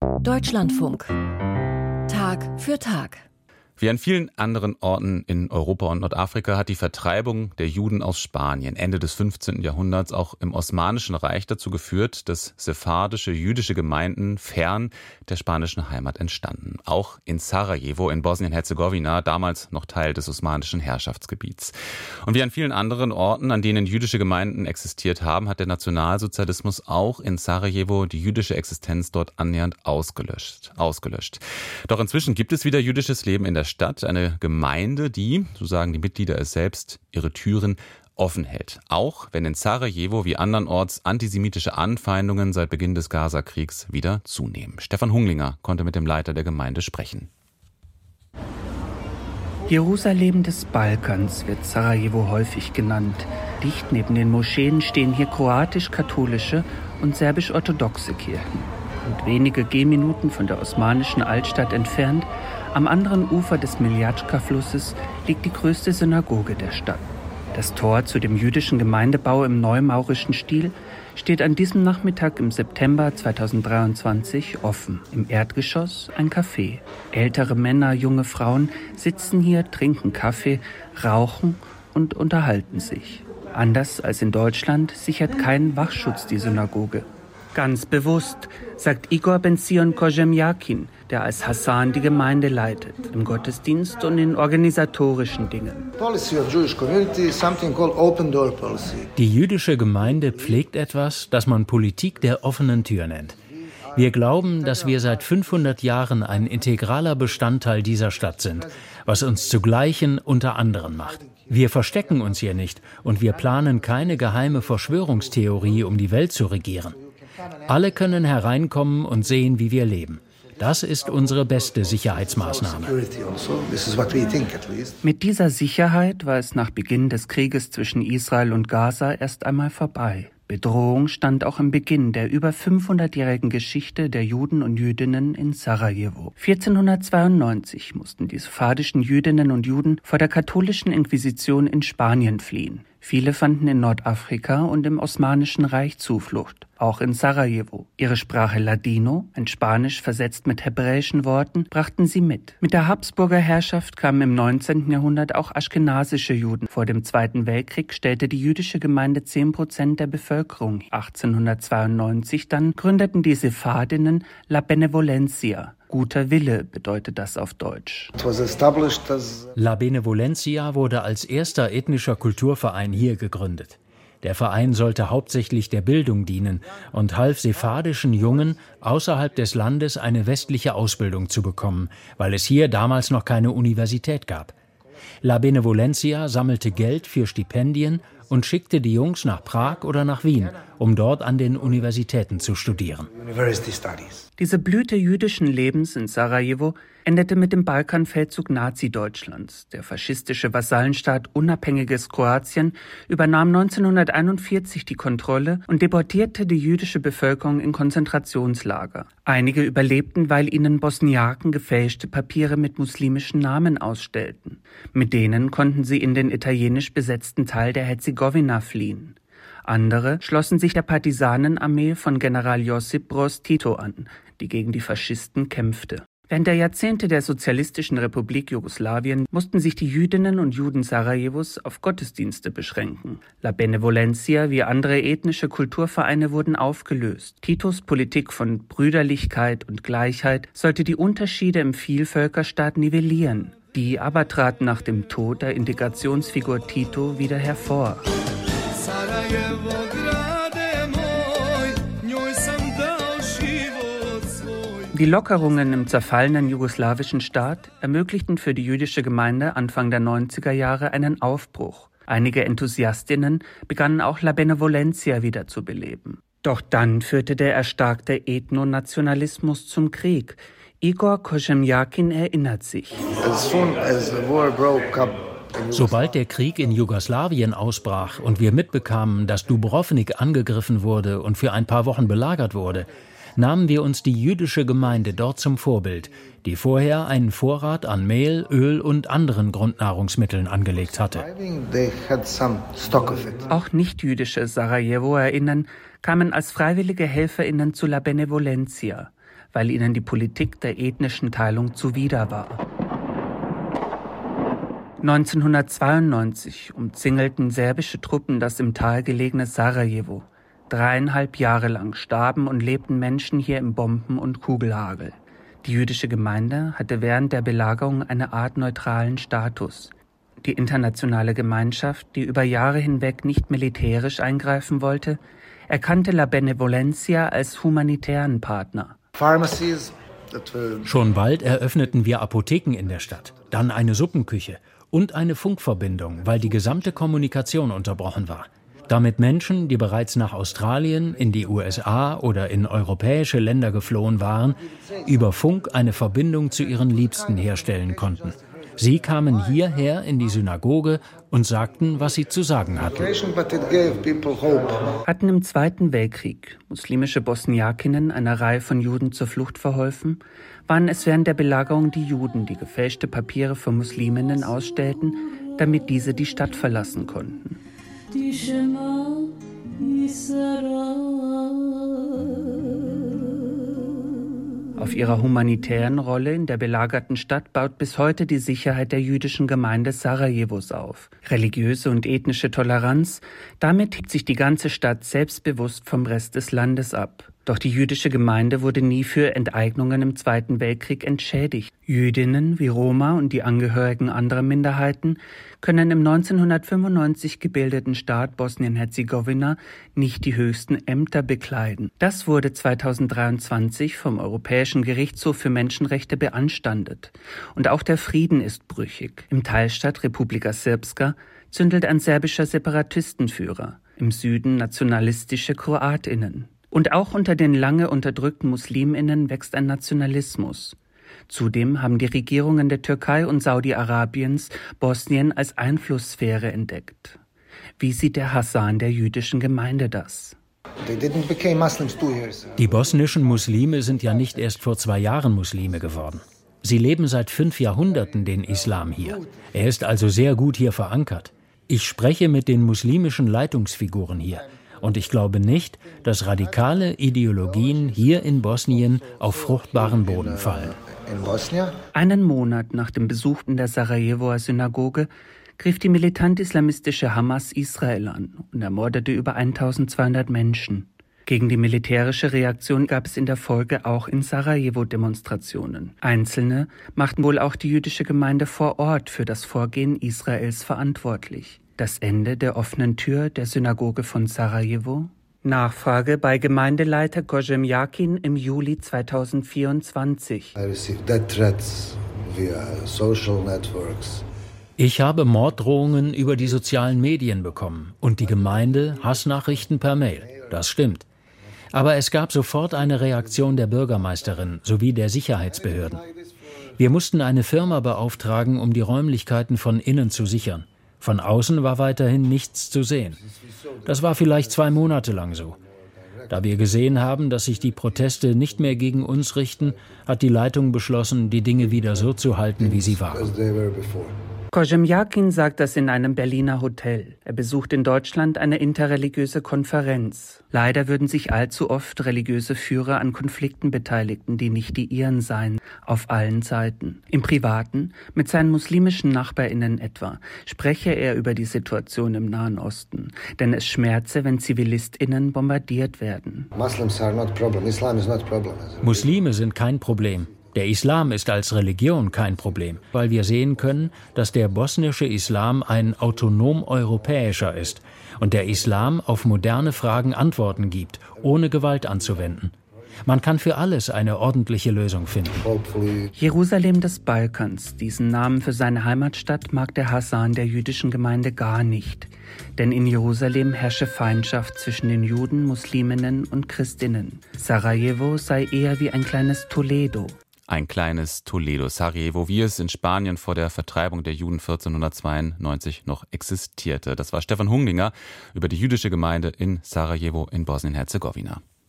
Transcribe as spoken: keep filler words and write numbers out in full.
Deutschlandfunk. Tag für Tag. Wie an vielen anderen Orten in Europa und Nordafrika hat die Vertreibung der Juden aus Spanien Ende des fünfzehnten Jahrhunderts auch im Osmanischen Reich dazu geführt, dass sephardische jüdische Gemeinden fern der spanischen Heimat entstanden. Auch in Sarajevo in Bosnien-Herzegowina, damals noch Teil des osmanischen Herrschaftsgebiets. Und wie an vielen anderen Orten, an denen jüdische Gemeinden existiert haben, hat der Nationalsozialismus auch in Sarajevo die jüdische Existenz dort annähernd ausgelöscht. ausgelöscht. Doch inzwischen gibt es wieder jüdisches Leben in der Stadt, eine Gemeinde, die, so sagen die Mitglieder es selbst, ihre Türen offen hält. Auch wenn in Sarajevo wie andernorts antisemitische Anfeindungen seit Beginn des Gaza-Kriegs wieder zunehmen. Stefan Hunglinger konnte mit dem Leiter der Gemeinde sprechen. Jerusalem des Balkans wird Sarajevo häufig genannt. Dicht neben den Moscheen stehen hier kroatisch-katholische und serbisch-orthodoxe Kirchen. Und wenige Gehminuten von der osmanischen Altstadt entfernt, am anderen Ufer des Miljatschka-Flusses, liegt die größte Synagoge der Stadt. Das Tor zu dem jüdischen Gemeindebau im neumaurischen Stil steht an diesem Nachmittag im September zweitausenddreiundzwanzig offen. Im Erdgeschoss ein Café. Ältere Männer, junge Frauen sitzen hier, trinken Kaffee, rauchen und unterhalten sich. Anders als in Deutschland sichert kein Wachschutz die Synagoge. Ganz bewusst, sagt Igor Ben-Zion Kozhemjakin, der als Hassan die Gemeinde leitet, im Gottesdienst und in organisatorischen Dingen. Die jüdische Gemeinde pflegt etwas, das man Politik der offenen Tür nennt. Wir glauben, dass wir seit fünfhundert Jahren ein integraler Bestandteil dieser Stadt sind, was uns zu Gleichen unter anderen macht. Wir verstecken uns hier nicht und wir planen keine geheime Verschwörungstheorie, um die Welt zu regieren. Alle können hereinkommen und sehen, wie wir leben. Das ist unsere beste Sicherheitsmaßnahme. Mit dieser Sicherheit war es nach Beginn des Krieges zwischen Israel und Gaza erst einmal vorbei. Bedrohung stand auch im Beginn der über fünfhundertjährigen Geschichte der Juden und Jüdinnen in Sarajevo. vierzehnhundertzweiundneunzig mussten die sephardischen Jüdinnen und Juden vor der katholischen Inquisition in Spanien fliehen. Viele fanden in Nordafrika und im Osmanischen Reich Zuflucht, auch in Sarajevo. Ihre Sprache Ladino, ein Spanisch versetzt mit hebräischen Worten, brachten sie mit. Mit der Habsburger Herrschaft kamen im neunzehnten Jahrhundert auch aschkenasische Juden. Vor dem Zweiten Weltkrieg stellte die jüdische Gemeinde zehn Prozent der Bevölkerung. achtzehnhundertzweiundneunzig dann gründeten die Sephardinnen La Benevolencia. Guter Wille bedeutet das auf Deutsch. La Benevolencia wurde als erster ethnischer Kulturverein hier gegründet. Der Verein sollte hauptsächlich der Bildung dienen und half sephardischen Jungen, außerhalb des Landes eine westliche Ausbildung zu bekommen, weil es hier damals noch keine Universität gab. La Benevolencia sammelte Geld für Stipendien und schickte die Jungs nach Prag oder nach Wien, um dort an den Universitäten zu studieren. Diese Blüte jüdischen Lebens in Sarajevo endete mit dem Balkanfeldzug Nazi-Deutschlands. Der faschistische Vasallenstaat Unabhängiges Kroatien übernahm neunzehnhunderteinundvierzig die Kontrolle und deportierte die jüdische Bevölkerung in Konzentrationslager. Einige überlebten, weil ihnen Bosniaken gefälschte Papiere mit muslimischen Namen ausstellten. Mit denen konnten sie in den italienisch besetzten Teil der Herzegowina fliehen. Andere schlossen sich der Partisanenarmee von General Josip Broz Tito an, die gegen die Faschisten kämpfte. Während der Jahrzehnte der Sozialistischen Republik Jugoslawien mussten sich die Jüdinnen und Juden Sarajevos auf Gottesdienste beschränken. La Benevolencia wie andere ethnische Kulturvereine wurden aufgelöst. Titos Politik von Brüderlichkeit und Gleichheit sollte die Unterschiede im Vielvölkerstaat nivellieren. Die aber traten nach dem Tod der Integrationsfigur Tito wieder hervor. Die Lockerungen im zerfallenen jugoslawischen Staat ermöglichten für die jüdische Gemeinde Anfang der neunziger Jahre einen Aufbruch. Einige Enthusiastinnen begannen auch La Benevolencia wieder zu beleben. Doch dann führte der erstarkte Ethnonationalismus zum Krieg. Igor Kozhemjakin erinnert sich. As soon as the war broke up, Sobald der Krieg in Jugoslawien ausbrach und wir mitbekamen, dass Dubrovnik angegriffen wurde und für ein paar Wochen belagert wurde, nahmen wir uns die jüdische Gemeinde dort zum Vorbild, die vorher einen Vorrat an Mehl, Öl und anderen Grundnahrungsmitteln angelegt hatte. Auch nicht-jüdische Sarajevo erinnern, kamen als freiwillige HelferInnen zu La Benevolencia. weil ihnen die Politik der ethnischen Teilung zuwider war. neunzehnhundertzweiundneunzig umzingelten serbische Truppen das im Tal gelegene Sarajevo. Dreieinhalb Jahre lang starben und lebten Menschen hier im Bomben- und Kugelhagel. Die jüdische Gemeinde hatte während der Belagerung eine Art neutralen Status. Die internationale Gemeinschaft, die über Jahre hinweg nicht militärisch eingreifen wollte, erkannte La Benevolencia als humanitären Partner. Schon bald eröffneten wir Apotheken in der Stadt, dann eine Suppenküche und eine Funkverbindung, weil die gesamte Kommunikation unterbrochen war. Damit Menschen, die bereits nach Australien, in die U S A oder in europäische Länder geflohen waren, über Funk eine Verbindung zu ihren Liebsten herstellen konnten. Sie kamen hierher in die Synagoge und sagten, was sie zu sagen hatten. Hatten im Zweiten Weltkrieg muslimische Bosniakinnen einer Reihe von Juden zur Flucht verholfen, waren es während der Belagerung die Juden, die gefälschte Papiere für Musliminnen ausstellten, damit diese die Stadt verlassen konnten. Auf ihrer humanitären Rolle in der belagerten Stadt baut bis heute die Sicherheit der jüdischen Gemeinde Sarajevos auf. Religiöse und ethnische Toleranz, damit hebt sich die ganze Stadt selbstbewusst vom Rest des Landes ab. Doch die jüdische Gemeinde wurde nie für Enteignungen im Zweiten Weltkrieg entschädigt. Jüdinnen wie Roma und die Angehörigen anderer Minderheiten können im neunzehnhundertfünfundneunzig gebildeten Staat Bosnien-Herzegowina nicht die höchsten Ämter bekleiden. Das wurde zweitausenddreiundzwanzig vom Europäischen Gerichtshof für Menschenrechte beanstandet. Und auch der Frieden ist brüchig. Im Teilstaat Republika Srpska zündelt ein serbischer Separatistenführer, im Süden nationalistische KroatInnen. Und auch unter den lange unterdrückten MuslimInnen wächst ein Nationalismus. Zudem haben die Regierungen der Türkei und Saudi-Arabiens Bosnien als Einflusssphäre entdeckt. Wie sieht der Hasan der jüdischen Gemeinde das? Die bosnischen Muslime sind ja nicht erst vor zwei Jahren Muslime geworden. Sie leben seit fünf Jahrhunderten den Islam hier. Er ist also sehr gut hier verankert. Ich spreche mit den muslimischen Leitungsfiguren hier. Und ich glaube nicht, dass radikale Ideologien hier in Bosnien auf fruchtbaren Boden fallen. Einen Monat nach dem Besuch in der Sarajevoer Synagoge griff die militant-islamistische Hamas Israel an und ermordete über eintausendzweihundert Menschen. Gegen die militärische Reaktion gab es in der Folge auch in Sarajevo Demonstrationen. Einzelne machten wohl auch die jüdische Gemeinde vor Ort für das Vorgehen Israels verantwortlich. Das Ende der offenen Tür der Synagoge von Sarajevo? Nachfrage bei Gemeindeleiter Kozhem Yakin im Juli zweitausendvierundzwanzig. Ich habe Morddrohungen über die sozialen Medien bekommen und die Gemeinde Hassnachrichten per Mail. Das stimmt. Aber es gab sofort eine Reaktion der Bürgermeisterin sowie der Sicherheitsbehörden. Wir mussten eine Firma beauftragen, um die Räumlichkeiten von innen zu sichern. Von außen war weiterhin nichts zu sehen. Das war vielleicht zwei Monate lang so. Da wir gesehen haben, dass sich die Proteste nicht mehr gegen uns richten, hat die Leitung beschlossen, die Dinge wieder so zu halten, wie sie waren. Kozhem Yakin sagt das in einem Berliner Hotel. Er besucht in Deutschland eine interreligiöse Konferenz. Leider würden sich allzu oft religiöse Führer an Konflikten beteiligen, die nicht die ihren seien, auf allen Seiten. Im Privaten, mit seinen muslimischen NachbarInnen etwa, spreche er über die Situation im Nahen Osten. Denn es schmerze, wenn ZivilistInnen bombardiert werden. Muslime sind kein Problem. Der Islam ist als Religion kein Problem, weil wir sehen können, dass der bosnische Islam ein autonom europäischer ist und der Islam auf moderne Fragen Antworten gibt, ohne Gewalt anzuwenden. Man kann für alles eine ordentliche Lösung finden. Jerusalem des Balkans, diesen Namen für seine Heimatstadt, mag der Hasan der jüdischen Gemeinde gar nicht. Denn in Jerusalem herrsche Feindschaft zwischen den Juden, Musliminnen und Christinnen. Sarajevo sei eher wie ein kleines Toledo. Ein kleines Toledo, Sarajevo, wie es in Spanien vor der Vertreibung der Juden vierzehnhundertzweiundneunzig noch existierte. Das war Stefan Hunglinger über die jüdische Gemeinde in Sarajevo in Bosnien-Herzegowina.